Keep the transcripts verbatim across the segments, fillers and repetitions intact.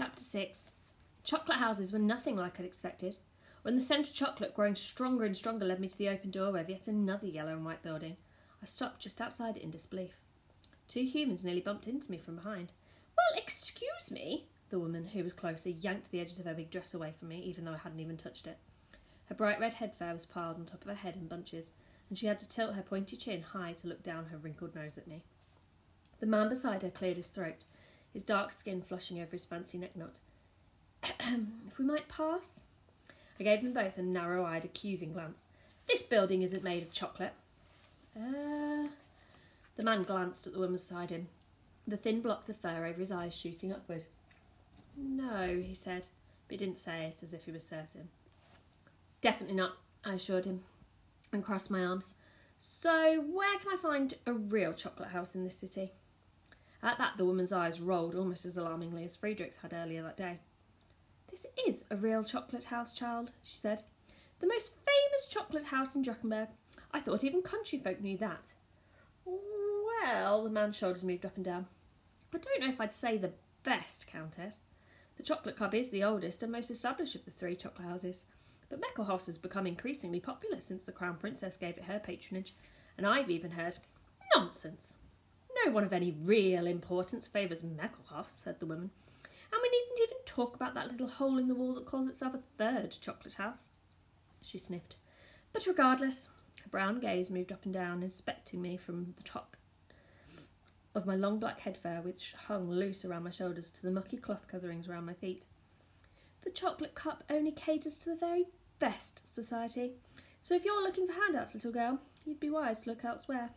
Chapter six. Chocolate houses were nothing like I'd expected. When the scent of chocolate growing stronger and stronger led me to the open doorway of yet another yellow and white building, I stopped just outside it in disbelief. Two humans nearly bumped into me from behind. "Well, excuse me," the woman, who was closer, yanked the edges of her big dress away from me, even though I hadn't even touched it. Her bright red headwear was piled on top of her head in bunches, and she had to tilt her pointy chin high to look down her wrinkled nose at me. The man beside her cleared his throat, his dark skin flushing over his fancy neck knot. "If we might pass?" I gave them both a narrow-eyed, accusing glance. "This building isn't made of chocolate." Uh... The man glanced at the woman beside him, the thin blocks of fur over his eyes shooting upward. "No," he said, but he didn't say it as if he was certain. "Definitely not," I assured him, and crossed my arms. "So, where can I find a real chocolate house in this city?" At that, the woman's eyes rolled almost as alarmingly as Friedrich's had earlier that day. "This is a real chocolate house, child," she said. "The most famous chocolate house in Drakkenberg. I thought even country folk knew that." "Well," the man's shoulders moved up and down, "I don't know if I'd say the best, Countess. The Chocolate Club is the oldest and most established of the three chocolate houses, but Meckelhoff's has become increasingly popular since the Crown Princess gave it her patronage, and I've even heard—" "Nonsense! No one of any real importance favours Meckelhoff," said the woman. "And we needn't even talk about that little hole in the wall that calls itself a third chocolate house." She sniffed. "But regardless," her brown gaze moved up and down, inspecting me from the top of my long black head fur, which hung loose around my shoulders, to the mucky cloth coverings around my feet. "The Chocolate Cup only caters to the very best society, so if you're looking for handouts, little girl, you'd be wise to look elsewhere."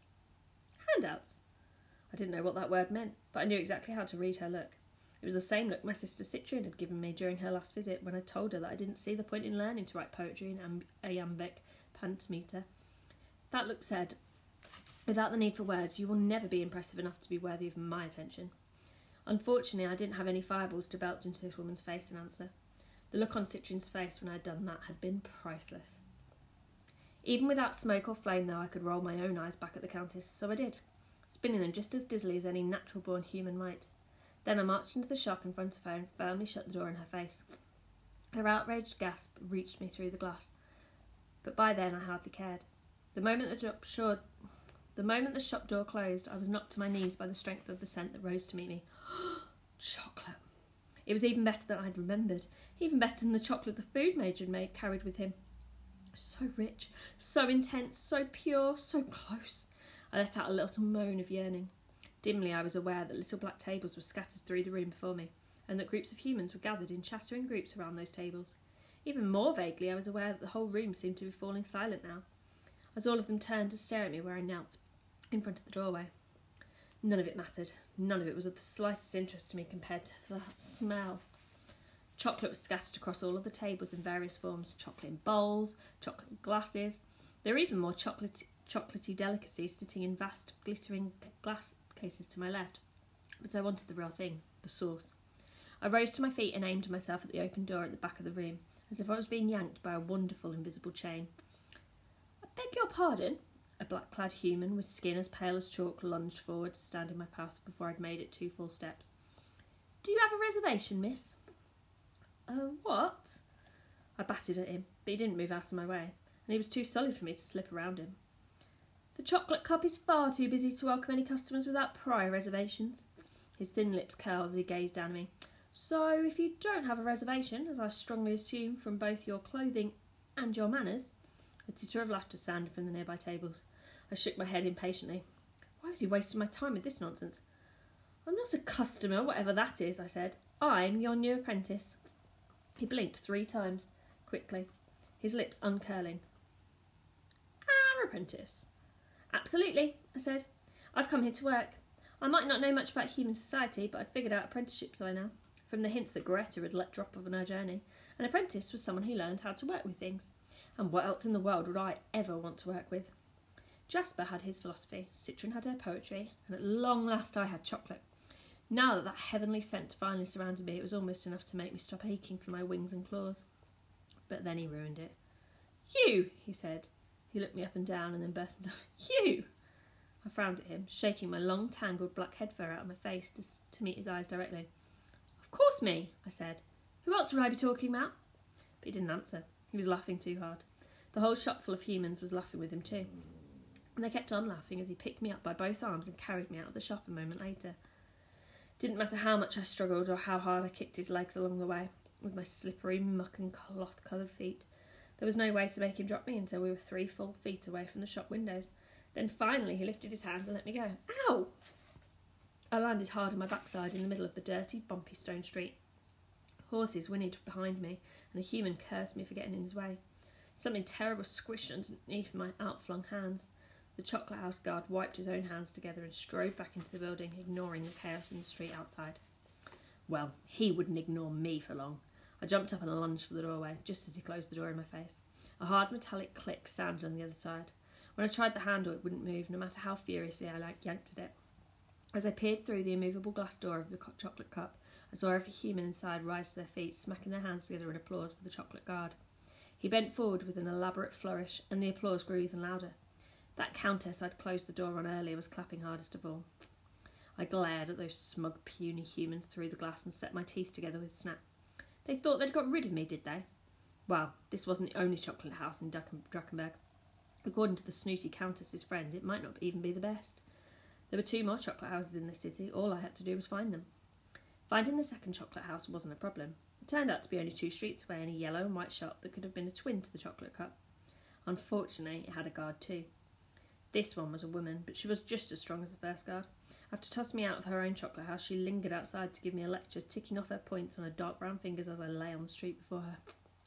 Handouts? I didn't know what that word meant, but I knew exactly how to read her look. It was the same look my sister Citrine had given me during her last visit, when I told her that I didn't see the point in learning to write poetry in amb- iambic pentameter. That look said, "Without the need for words, you will never be impressive enough to be worthy of my attention." Unfortunately, I didn't have any fireballs to belch into this woman's face in answer. The look on Citrine's face when I had done that had been priceless. Even without smoke or flame, though, I could roll my own eyes back at the Countess, so I did, spinning them just as dizzily as any natural-born human might. Then I marched into the shop in front of her and firmly shut the door in her face. Her outraged gasp reached me through the glass, but by then I hardly cared. The moment the shop, short, the, moment the shop door closed, I was knocked to my knees by the strength of the scent that rose to meet me. Chocolate! It was even better than I'd remembered, even better than the chocolate the food major had made carried with him. So rich, so intense, so pure, so close. I let out a little moan of yearning. Dimly I was aware that little black tables were scattered through the room before me, and that groups of humans were gathered in chattering groups around those tables. Even more vaguely I was aware that the whole room seemed to be falling silent now, as all of them turned to stare at me where I knelt, in front of the doorway. None of it mattered. None of it was of the slightest interest to me compared to that smell. Chocolate was scattered across all of the tables in various forms, chocolate in bowls, chocolate in glasses. There were even more chocolate, chocolatey delicacies sitting in vast, glittering glass cases to my left. But I wanted the real thing, the sauce. I rose to my feet and aimed myself at the open door at the back of the room, as if I was being yanked by a wonderful invisible chain. "I beg your pardon?" A black-clad human with skin as pale as chalk lunged forward to stand in my path before I'd made it two full steps. "Do you have a reservation, miss?" Uh, what? I batted at him, but he didn't move out of my way, and he was too solid for me to slip around him. "The Chocolate Cup is far too busy to welcome any customers without prior reservations." His thin lips curled as he gazed down at me. "So, if you don't have a reservation, as I strongly assume from both your clothing and your manners—" A titter of laughter sounded from the nearby tables. I shook my head impatiently. Why was he wasting my time with this nonsense? "I'm not a customer, whatever that is," I said. "I'm your new apprentice." He blinked three times, quickly, his lips uncurling. "Our apprentice?" "Absolutely," I said. "I've come here to work. I might not know much about human society, but I'd figured out apprenticeships by now, from the hints that Greta had let drop on her journey. An apprentice was someone who learned how to work with things. And what else in the world would I ever want to work with? Jasper had his philosophy, Citrine had her poetry, and at long last I had chocolate. Now that that heavenly scent finally surrounded me, it was almost enough to make me stop aching for my wings and claws. But then he ruined it. "You!" he said. He looked me up and down and then burst into, "You!" I frowned at him, shaking my long, tangled black head fur out of my face to, to meet his eyes directly. "I Of course me, I said. Who else would I be talking about? But he didn't answer. He was laughing too hard. The whole shop full of humans was laughing with him too. And they kept on laughing as he picked me up by both arms and carried me out of the shop a moment later. Didn't matter how much I struggled or how hard I kicked his legs along the way, with my slippery muck and cloth-coloured feet. There was no way to make him drop me until we were three full feet away from the shop windows. Then finally he lifted his hand and let me go. Ow! I landed hard on my backside in the middle of the dirty, bumpy stone street. Horses whinnied behind me, and a human cursed me for getting in his way. Something terrible squished underneath my outflung hands. The chocolate house guard wiped his own hands together and strode back into the building, ignoring the chaos in the street outside. Well, he wouldn't ignore me for long. I jumped up and lunged for the doorway, just as he closed the door in my face. A hard metallic click sounded on the other side. When I tried the handle, it wouldn't move, no matter how furiously I yanked at it. As I peered through the immovable glass door of the chocolate cup, I saw every human inside rise to their feet, smacking their hands together in applause for the chocolate guard. He bent forward with an elaborate flourish, and the applause grew even louder. That countess I'd closed the door on earlier was clapping hardest of all. I glared at those smug, puny humans through the glass and set my teeth together with a snap. They thought they'd got rid of me, did they? Well, this wasn't the only chocolate house in Drakenberg. According to the snooty countess's friend, it might not even be the best. There were two more chocolate houses in the city. All I had to do was find them. Finding the second chocolate house wasn't a problem. It turned out to be only two streets away in a yellow and white shop that could have been a twin to the chocolate cup. Unfortunately, it had a guard too. This one was a woman, but she was just as strong as the first guard. After tossing me out of her own chocolate house, she lingered outside to give me a lecture, ticking off her points on her dark brown fingers as I lay on the street before her.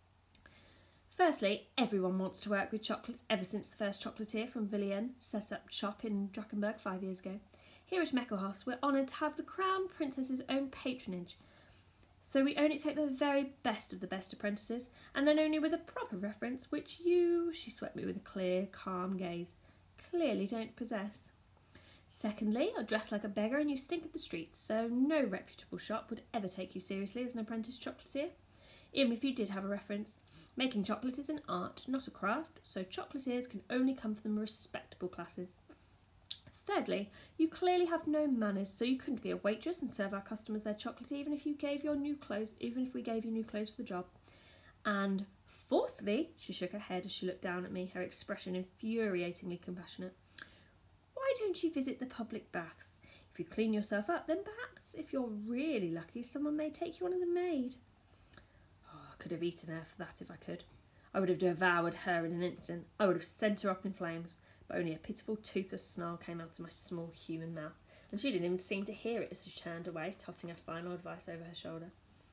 Firstly, everyone wants to work with chocolates ever since the first chocolatier from Villiers set up shop in Drakenberg five years ago. Here at Meckelhaus, we're honoured to have the Crown Princess's own patronage. So we only take the very best of the best apprentices, and then only with a proper reference, which you, she swept me with a clear, calm gaze, clearly don't possess. Secondly, I dress like a beggar and you stink of the streets, so no reputable shop would ever take you seriously as an apprentice chocolatier, even if you did have a reference. Making chocolate is an art, not a craft, so chocolatiers can only come from respectable classes. Thirdly, you clearly have no manners, so you couldn't be a waitress and serve our customers their chocolate even if you gave your new clothes, even if we gave you new clothes for the job. And fourthly, she shook her head as she looked down at me, her expression infuriatingly compassionate. Why don't you visit the public baths? If you clean yourself up, then perhaps, if you're really lucky, someone may take you on as a maid. Oh, I could have eaten her for that if I could. I would have devoured her in an instant. I would have sent her up in flames, but only a pitiful toothless snarl came out of my small human mouth, and she didn't even seem to hear it as she turned away, tossing her final advice over her shoulder.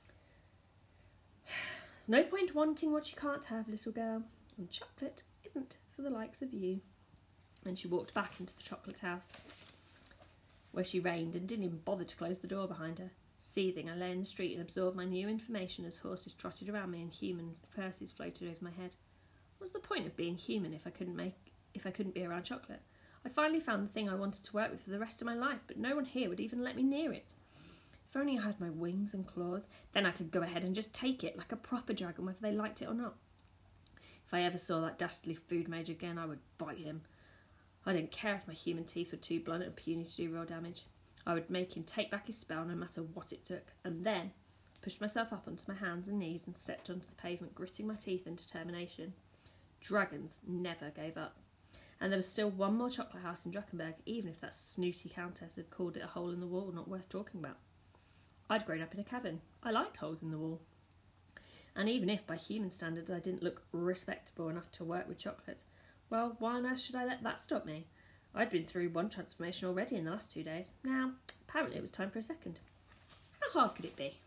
There's no point wanting what you can't have, little girl, and chocolate isn't for the likes of you. And she walked back into the chocolate house, where she reigned and didn't even bother to close the door behind her. Seething, I lay in the street and absorbed my new information as horses trotted around me and human curses floated over my head. What's the point of being human if I couldn't make if I couldn't be around chocolate? I'd finally found the thing I wanted to work with for the rest of my life, but no one here would even let me near it. If only I had my wings and claws, then I could go ahead and just take it like a proper dragon, whether they liked it or not. If I ever saw that dastardly food mage again, I would bite him. I didn't care if my human teeth were too blunt and puny to do real damage. I would make him take back his spell no matter what it took, and then pushed myself up onto my hands and knees and stepped onto the pavement, gritting my teeth in determination. Dragons never gave up. And there was still one more chocolate house in Drakenberg, even if that snooty countess had called it a hole in the wall not worth talking about. I'd grown up in a cavern. I liked holes in the wall. And even if, by human standards, I didn't look respectable enough to work with chocolate, well, why on earth should I let that stop me? I'd been through one transformation already in the last two days. Now, apparently it was time for a second. How hard could it be?